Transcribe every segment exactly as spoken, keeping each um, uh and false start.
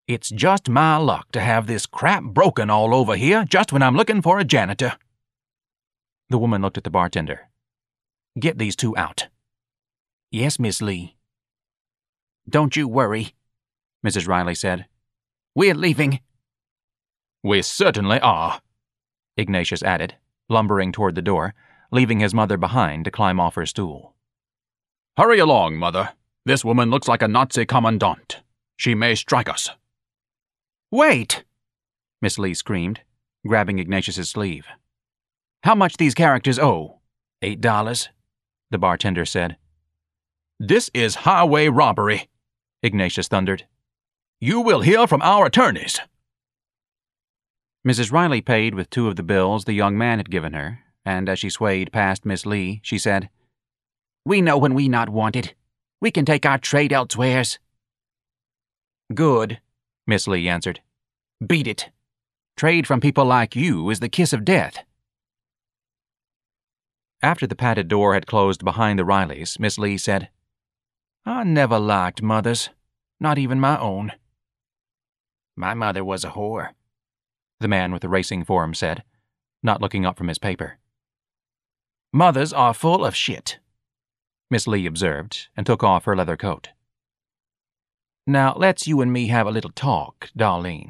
It's just my luck to have this crap broken all over here just when I'm looking for a janitor." The woman looked at the bartender. "Get these two out." "Yes, Miss Lee." "Don't you worry," Missus Riley said. "We're leaving." "We certainly are," Ignatius added, lumbering toward the door, leaving his mother behind to climb off her stool. "Hurry along, Mother. This woman looks like a Nazi commandant. She may strike us." "Wait!" Miss Lee screamed, grabbing Ignatius's sleeve. "How much these characters owe?" Eight dollars, the bartender said. "This is highway robbery," Ignatius thundered. "You will hear from our attorneys." Missus Riley paid with two of the bills the young man had given her, and as she swayed past Miss Lee, she said, "We know when we not wanted. We can take our trade elsewheres." "Good," Miss Lee answered. "Beat it. Trade from people like you is the kiss of death." After the padded door had closed behind the Rileys, Miss Lee said, "I never liked mothers, not even my own." "My mother was a whore," the man with the racing form said, not looking up from his paper. "Mothers are full of shit," Miss Lee observed, and took off her leather coat. "Now let's you and me have a little talk, Darlene."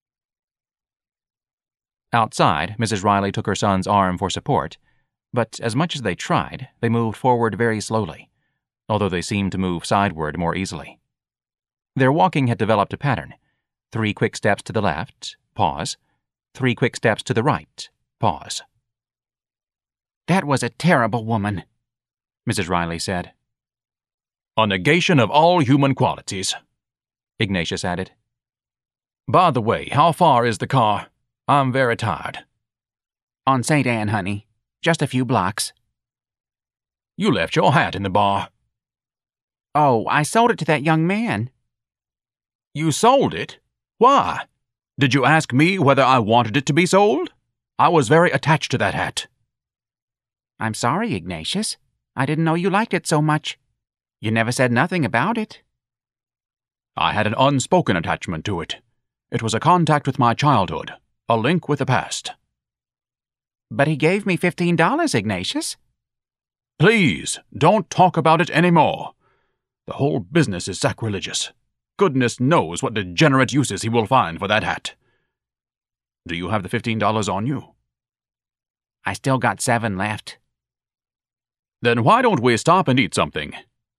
Outside, Missus Riley took her son's arm for support, but as much as they tried, they moved forward very slowly, although they seemed to move sideward more easily. Their walking had developed a pattern: three quick steps to the left, pause, three quick steps to the right, pause. "That was a terrible woman," Missus Riley said. "A negation of all human qualities," Ignatius added. "By the way, how far is the car? I'm very tired." "On Saint Anne, honey. Just a few blocks." "You left your hat in the bar." "Oh, I sold it to that young man." "You sold it? Why? Did you ask me whether I wanted it to be sold? I was very attached to that hat." "I'm sorry, Ignatius. I didn't know you liked it so much. You never said nothing about it." "I had an unspoken attachment to it. It was a contact with my childhood, a link with the past." "But he gave me fifteen dollars, Ignatius." "Please, don't talk about it any more. The whole business is sacrilegious. Goodness knows what degenerate uses he will find for that hat. Do you have the fifteen dollars on you?" "I still got seven left." "Then why don't we stop and eat something?"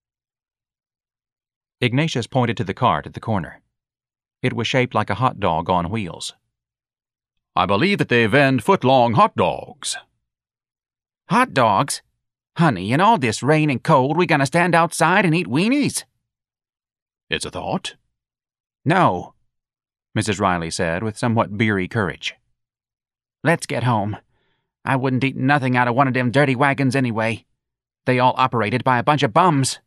Ignatius pointed to the cart at the corner. It was shaped like a hot dog on wheels. "I believe that they vend foot-long hot dogs." "Hot dogs? Honey, in all this rain and cold, we gonna stand outside and eat weenies?" "It's a thought." "No," Missus Riley said with somewhat beery courage. "Let's get home. I wouldn't eat nothing out of one of them dirty wagons anyway. They all operated by a bunch of bums."